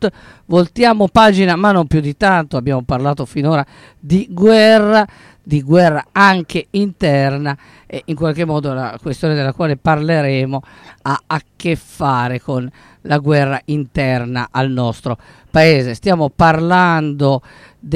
Blackout, voltiamo pagina, ma non più di tanto. Abbiamo parlato finora di guerra anche interna, e in qualche modo la questione della quale parleremo ha a che fare con la guerra interna al nostro paese. Stiamo parlando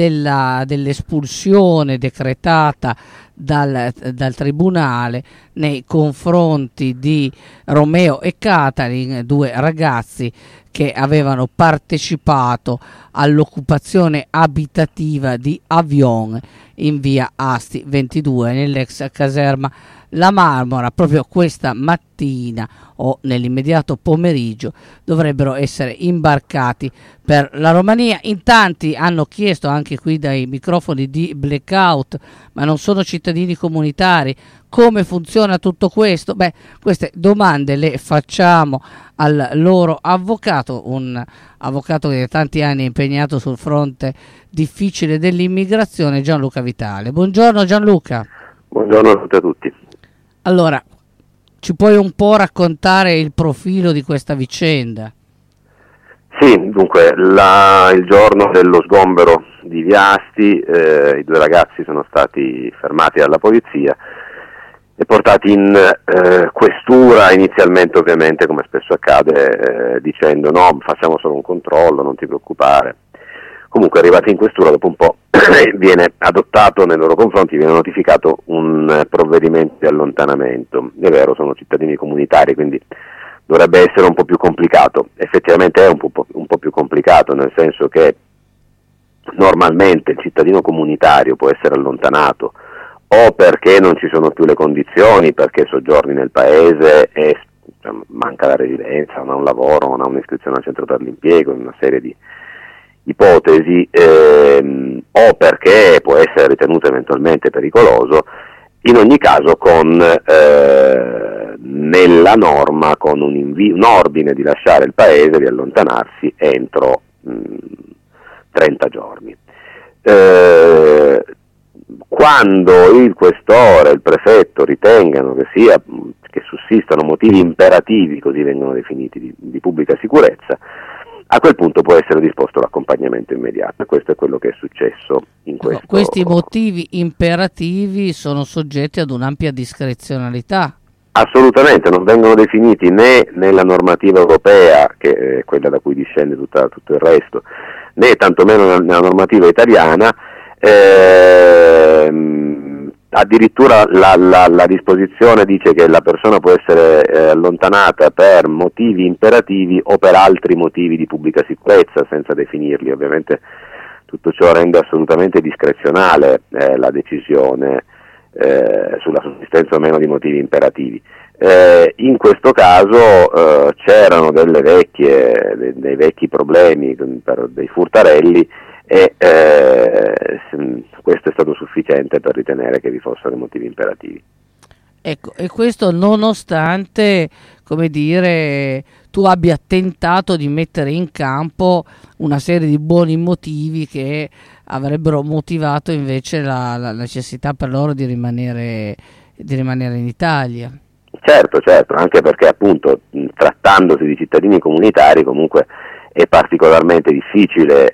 dell'espulsione decretata dal tribunale nei confronti di Romeo e Catalin, due ragazzi che avevano partecipato all'occupazione abitativa di Avion in via Asti 22 nell'ex caserma La Marmora. Proprio questa mattina o nell'immediato pomeriggio dovrebbero essere imbarcati per la Romania. In tanti hanno chiesto anche qui dai microfoni di Blackout, ma non sono cittadini comunitari, come funziona tutto questo? Beh, queste domande le facciamo al loro avvocato, un avvocato che da tanti anni è impegnato sul fronte difficile dell'immigrazione, Gianluca Vitale. Buongiorno Gianluca. Buongiorno a tutti. Allora, ci puoi un po' raccontare il profilo di questa vicenda? Sì, dunque, il giorno dello sgombero di via Asti, i due ragazzi sono stati fermati dalla polizia e portati in questura, inizialmente ovviamente, come spesso accade, dicendo no, facciamo solo un controllo, non ti preoccupare. Comunque, arrivati in questura, dopo un po' viene adottato nei loro confronti, viene notificato un provvedimento di allontanamento. È vero, sono cittadini comunitari, quindi dovrebbe essere un po' più complicato. Effettivamente è un po' più complicato, nel senso che normalmente il cittadino comunitario può essere allontanato o perché non ci sono più le condizioni, perché soggiorni nel paese e manca la residenza, non ha un lavoro, non ha un'iscrizione al centro per l'impiego, una serie di ipotesi, o perché può essere ritenuto eventualmente pericoloso. In ogni caso nella norma con un ordine di lasciare il paese, di allontanarsi entro 30 giorni. Quando il questore e il prefetto ritengano che sussistano motivi imperativi, così vengono definiti, di pubblica sicurezza, a quel punto può essere disposto l'accompagnamento immediato. Questo è quello che è successo in questo. Questi motivi imperativi sono soggetti ad un'ampia discrezionalità. Assolutamente, non vengono definiti né nella normativa europea, che è quella da cui discende tutto il resto, né tantomeno nella normativa italiana. Addirittura la disposizione dice che la persona può essere allontanata per motivi imperativi o per altri motivi di pubblica sicurezza, senza definirli. Ovviamente tutto ciò rende assolutamente discrezionale la decisione sulla sussistenza o meno di motivi imperativi. In questo caso c'erano dei vecchi problemi per dei furtarelli e questo è stato sufficiente per ritenere che vi fossero motivi imperativi. Ecco, e questo nonostante, come dire, tu abbia tentato di mettere in campo una serie di buoni motivi che avrebbero motivato invece la necessità per loro di rimanere in Italia. Certo, anche perché appunto trattandosi di cittadini comunitari comunque è particolarmente difficile,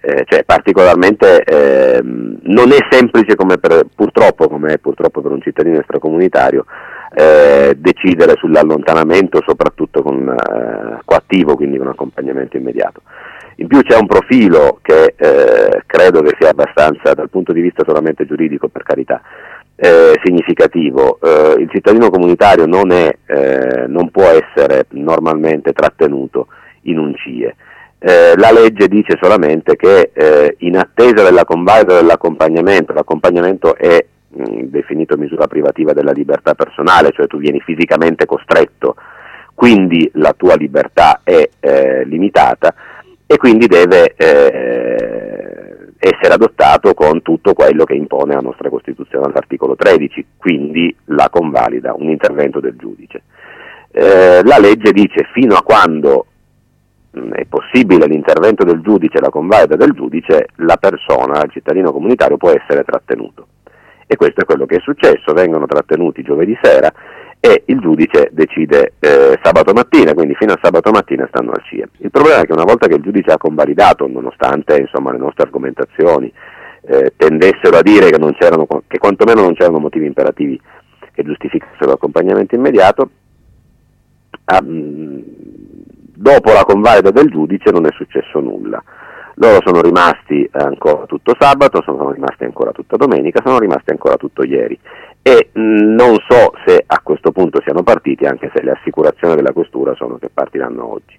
non è semplice purtroppo per un cittadino extracomunitario decidere sull'allontanamento, soprattutto coattivo, quindi con accompagnamento immediato. In più c'è un profilo che credo che sia abbastanza, dal punto di vista solamente giuridico, per carità, significativo. Il cittadino comunitario non può essere normalmente trattenuto in un CIE. La legge dice solamente che in attesa della convalida dell'accompagnamento, l'accompagnamento è definito misura privativa della libertà personale, cioè tu vieni fisicamente costretto, quindi la tua libertà è limitata e quindi deve essere adottato con tutto quello che impone la nostra Costituzione all'articolo 13, quindi la convalida, un intervento del giudice. La legge dice fino a quando è possibile l'intervento del giudice, la convalida del giudice, la persona, il cittadino comunitario, può essere trattenuto. E questo è quello che è successo. Vengono trattenuti giovedì sera e il giudice decide sabato mattina, quindi fino a sabato mattina stanno al CIE. Il problema è che una volta che il giudice ha convalidato, nonostante insomma le nostre argomentazioni tendessero a dire che quantomeno non c'erano motivi imperativi che giustificassero l'accompagnamento immediato, dopo la convalida del giudice non è successo nulla. Loro sono rimasti ancora tutto sabato, sono rimasti ancora tutta domenica, sono rimasti ancora tutto ieri e non so se a questo punto siano partiti, anche se le assicurazioni della questura sono che partiranno oggi.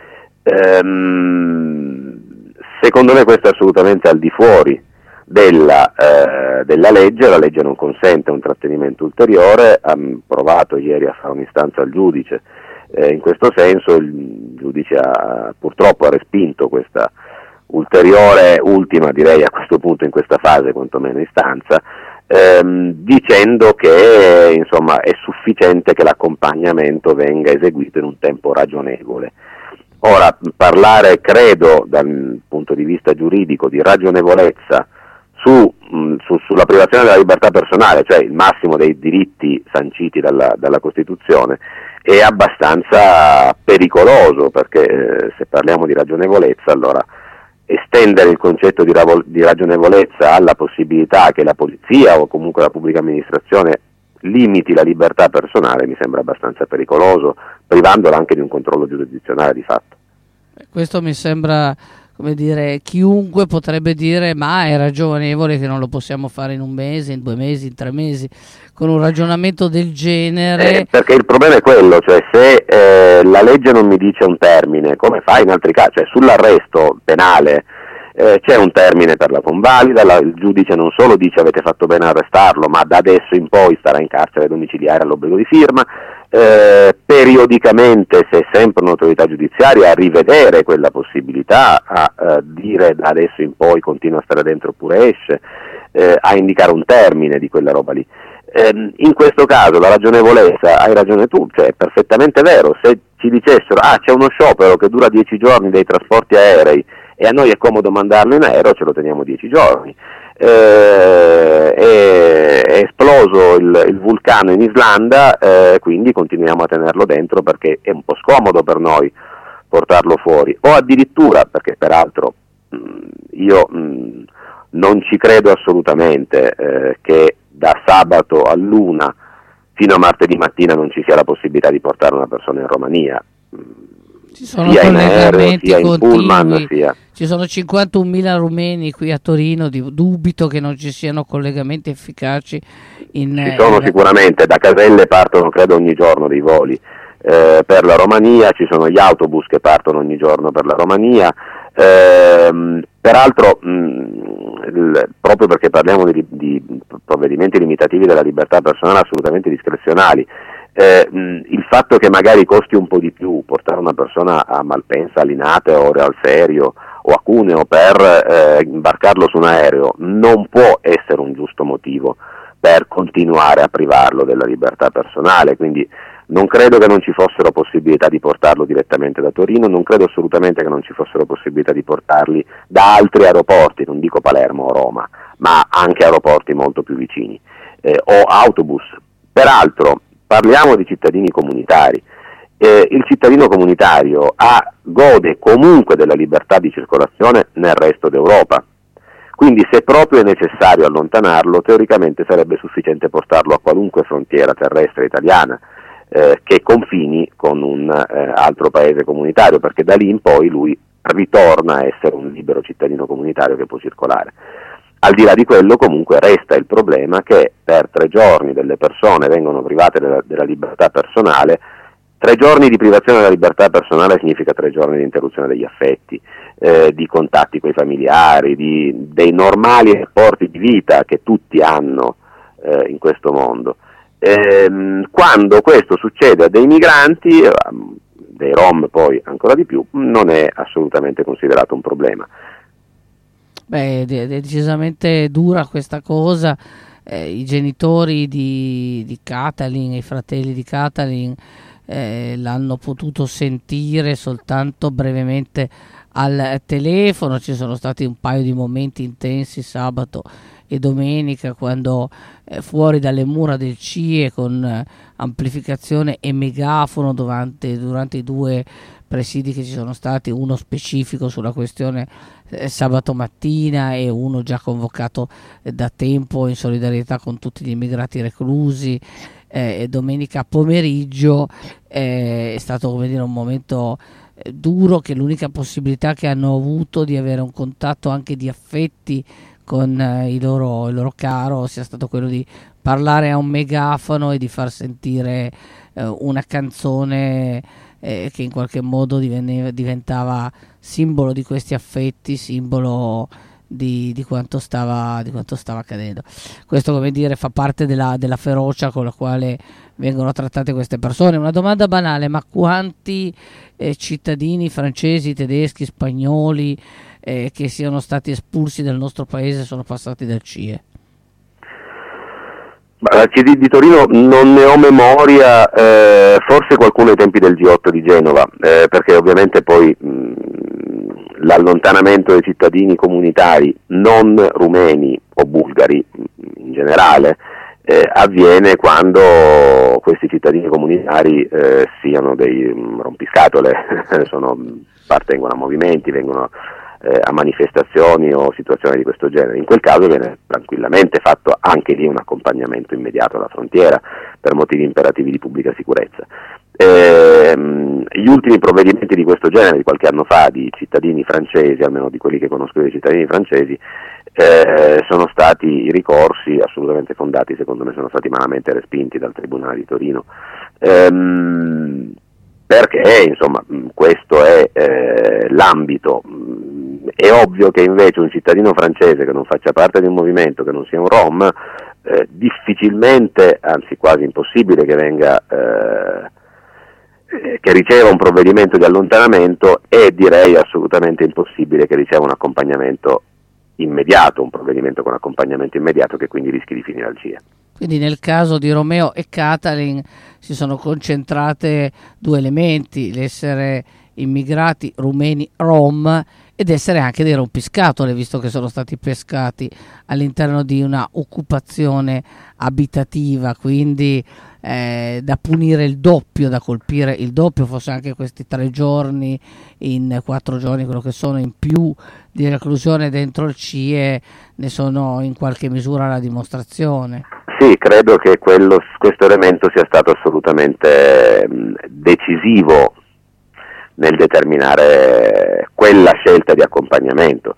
Secondo me questo è assolutamente al di fuori della legge. La legge non consente un trattenimento ulteriore. Hanno provato ieri a fare un'istanza al giudice in questo senso, il giudice purtroppo ha respinto questa ultima direi a questo punto, in questa fase quantomeno, istanza, dicendo che insomma è sufficiente che l'accompagnamento venga eseguito in un tempo ragionevole. Ora, parlare, credo, dal punto di vista giuridico, di ragionevolezza sulla privazione della libertà personale, cioè il massimo dei diritti sanciti dalla Costituzione, è abbastanza pericoloso, perché se parliamo di ragionevolezza, allora estendere il concetto di ragionevolezza alla possibilità che la polizia o comunque la pubblica amministrazione limiti la libertà personale mi sembra abbastanza pericoloso, privandola anche di un controllo giurisdizionale di fatto. Questo mi sembra, come dire, chiunque potrebbe dire ma è ragionevole che non lo possiamo fare in un mese, in 2 mesi, in 3 mesi, con un ragionamento del genere. Perché il problema è quello, cioè se la legge non mi dice un termine, come fa in altri casi, cioè sull'arresto penale c'è un termine per la convalida, il giudice non solo dice avete fatto bene a arrestarlo, ma da adesso in poi starà in carcere domiciliare all'obbligo di firma, periodicamente, se è sempre un'autorità giudiziaria, a rivedere quella possibilità, a dire da adesso in poi continua a stare dentro oppure esce, a indicare un termine di quella roba lì. In questo caso la ragionevolezza, hai ragione tu, cioè è perfettamente vero, se ci dicessero c'è uno sciopero che dura 10 giorni dei trasporti aerei e a noi è comodo mandarlo in aereo, ce lo teniamo 10 giorni. È esploso il vulcano in Islanda, quindi continuiamo a tenerlo dentro perché è un po' scomodo per noi portarlo fuori, o addirittura, perché peraltro io non ci credo assolutamente che da sabato all'1 fino a martedì mattina non ci sia la possibilità di portare una persona in Romania, ci sono sia in aereo, sia in pullman, sia... Ci sono 51.000 rumeni qui a Torino, dubito che non ci siano collegamenti efficaci. Ci sono sicuramente, da Caselle partono credo ogni giorno dei voli per la Romania, ci sono gli autobus che partono ogni giorno per la Romania, peraltro proprio perché parliamo di provvedimenti limitativi della libertà personale assolutamente discrezionali, il fatto che magari costi un po' di più portare una persona a Malpensa, a Linate o al Serio o a Cuneo per imbarcarlo su un aereo non può essere un giusto motivo per continuare a privarlo della libertà personale, quindi non credo che non ci fossero possibilità di portarlo direttamente da Torino, non credo assolutamente che non ci fossero possibilità di portarli da altri aeroporti, non dico Palermo o Roma, ma anche aeroporti molto più vicini, o autobus. Peraltro parliamo di cittadini comunitari. Il cittadino comunitario gode comunque della libertà di circolazione nel resto d'Europa, quindi se proprio è necessario allontanarlo, teoricamente sarebbe sufficiente portarlo a qualunque frontiera terrestre italiana che confini con un altro paese comunitario, perché da lì in poi lui ritorna a essere un libero cittadino comunitario che può circolare. Al di là di quello comunque resta il problema che per 3 giorni delle persone vengono private della libertà personale. 3 giorni di privazione della libertà personale significa 3 giorni di interruzione degli affetti, di contatti con i familiari, dei normali rapporti di vita che tutti hanno in questo mondo. Quando questo succede a dei migranti, dei Rom poi ancora di più, non è assolutamente considerato un problema. Beh, è decisamente dura questa cosa. I genitori di Katalin, i fratelli di Katalin, l'hanno potuto sentire soltanto brevemente al telefono. Ci sono stati un paio di momenti intensi sabato e domenica, quando fuori dalle mura del CIE con amplificazione e megafono durante i due presidi che ci sono stati, uno specifico sulla questione sabato mattina e uno già convocato da tempo in solidarietà con tutti gli immigrati reclusi, domenica pomeriggio è stato, come dire, un momento duro, che l'unica possibilità che hanno avuto di avere un contatto anche di affetti con il loro caro sia stato quello di parlare a un megafono e di far sentire una canzone che in qualche modo diventava simbolo di questi affetti, simbolo di quanto stava accadendo. Questo, come dire, fa parte della ferocia con la quale vengono trattate queste persone. Una domanda banale: ma quanti cittadini francesi, tedeschi, spagnoli che siano stati espulsi dal nostro paese sono passati dal CIE? La CD di Torino non ne ho memoria, forse qualcuno ai tempi del G8 di Genova, perché ovviamente poi l'allontanamento dei cittadini comunitari non rumeni o bulgari in generale avviene quando questi cittadini comunitari siano dei rompiscatole, appartengono a movimenti, vengono a manifestazioni o situazioni di questo genere. In quel caso viene tranquillamente fatto anche lì un accompagnamento immediato alla frontiera per motivi imperativi di pubblica sicurezza. Gli ultimi provvedimenti di questo genere, di qualche anno fa, di cittadini francesi, almeno di quelli che conosco dei cittadini francesi, sono stati i ricorsi assolutamente fondati, secondo me sono stati malamente respinti dal Tribunale di Torino, perché insomma questo è l'ambito. È ovvio che invece un cittadino francese che non faccia parte di un movimento, che non sia un Rom, difficilmente, anzi quasi impossibile che venga che riceva un provvedimento di allontanamento, e direi assolutamente impossibile che riceva un accompagnamento immediato, un provvedimento con accompagnamento immediato, che quindi rischi di finire al CIE. Quindi nel caso di Romeo e Katalin si sono concentrate due elementi: l'essere immigrati rumeni rom ed essere anche dei rompiscatole, visto che sono stati pescati all'interno di una occupazione abitativa, quindi da punire il doppio, da colpire il doppio, forse anche questi 3 giorni in 4 giorni, quello che sono in più di reclusione dentro il CIE, ne sono in qualche misura la dimostrazione. Sì, credo che questo elemento sia stato assolutamente decisivo nel determinare quella scelta di accompagnamento.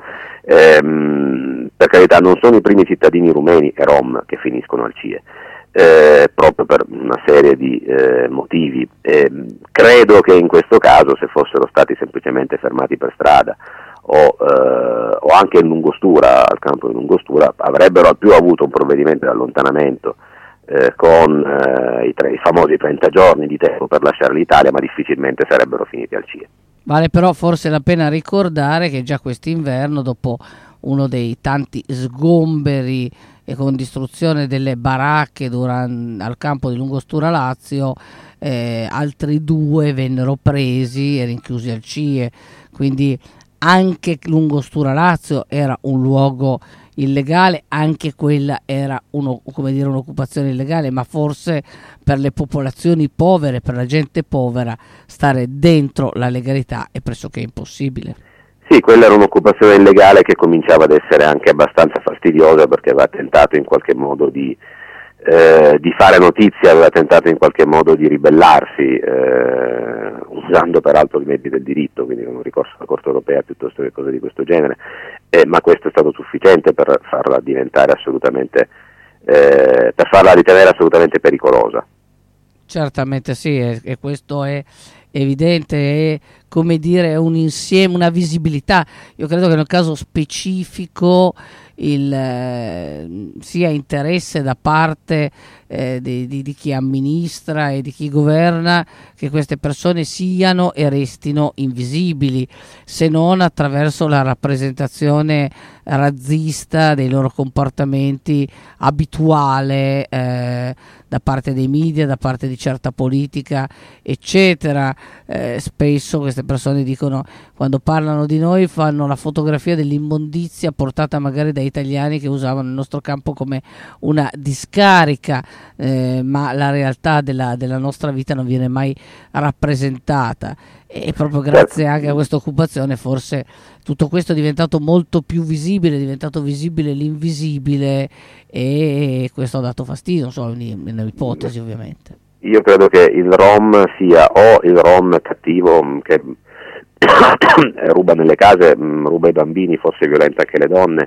Per carità, non sono i primi cittadini rumeni e rom che finiscono al CIE, proprio per una serie di motivi. Credo che in questo caso, se fossero stati semplicemente fermati per strada o anche in Lungostura, al campo di Lungostura, avrebbero al più avuto un provvedimento di allontanamento con i famosi 30 giorni di tempo per lasciare l'Italia, ma difficilmente sarebbero finiti al CIE. Vale però forse la pena ricordare che già quest'inverno, dopo uno dei tanti sgomberi e con distruzione delle baracche al campo di Lungostura Lazio, altri 2 vennero presi e rinchiusi al CIE, quindi anche Lungostura Lazio era un luogo illegale, anche quella era un'occupazione illegale, ma forse per le popolazioni povere, per la gente povera, stare dentro la legalità è pressoché impossibile. Sì, quella era un'occupazione illegale che cominciava ad essere anche abbastanza fastidiosa, perché aveva tentato in qualche modo di fare notizia, aveva tentato in qualche modo di ribellarsi, usando peraltro i mezzi del diritto, quindi con un ricorso alla Corte Europea piuttosto che cose di questo genere, ma questo è stato sufficiente per farla diventare assolutamente, per farla ritenere assolutamente pericolosa. Certamente sì, e questo è evidente, è come dire un insieme, una visibilità. Io credo che nel caso specifico sia interesse da parte di chi amministra e di chi governa che queste persone siano e restino invisibili, se non attraverso la rappresentazione razzista dei loro comportamenti abituale da parte dei media, da parte di certa politica, eccetera. spesso queste persone dicono, quando parlano di noi, fanno la fotografia dell'immondizia portata magari da italiani che usavano il nostro campo come una discarica, ma la realtà della nostra vita non viene mai rappresentata, e proprio grazie anche a questa occupazione forse tutto questo è diventato molto più visibile, è diventato visibile l'invisibile, e questo ha dato fastidio, non so, è un'ipotesi ovviamente. Io credo che il Rom sia o il Rom cattivo che ruba nelle case, ruba i bambini, forse violenta anche le donne,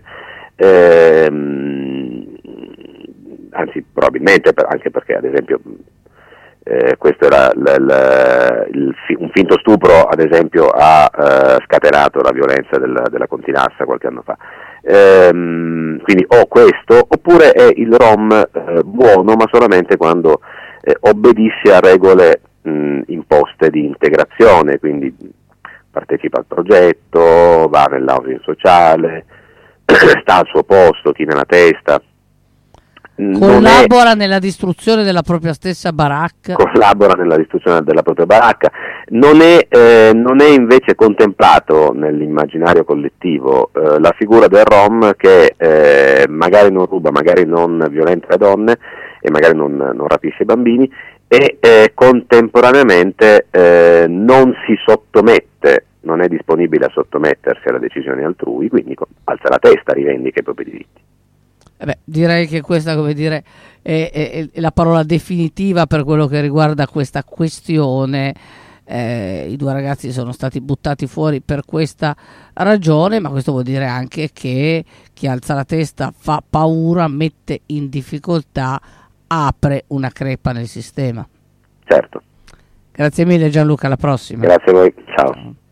anzi probabilmente anche perché ad esempio questo era un finto stupro, ad esempio, ha scatenato la violenza della Continassa qualche anno fa. Quindi o questo, oppure è il Rom buono, ma solamente quando obbedisce a regole imposte di integrazione, quindi partecipa al progetto, va nell'housing sociale, sta al suo posto, china la testa. Collabora nella distruzione della propria stessa baracca. Collabora nella distruzione della propria baracca. Non è invece contemplato nell'immaginario collettivo la figura del Rom che magari non ruba, magari non violenta le donne e magari non rapisce i bambini, e contemporaneamente non si sottomette, non è disponibile a sottomettersi alle decisioni altrui, quindi alza la testa, rivendica i propri diritti. Direi che questa, come dire, è la parola definitiva per quello che riguarda questa questione. I due ragazzi sono stati buttati fuori per questa ragione, ma questo vuol dire anche che chi alza la testa fa paura, mette in difficoltà, apre una crepa nel sistema. Certo. Grazie mille Gianluca, alla prossima. Grazie a voi, ciao.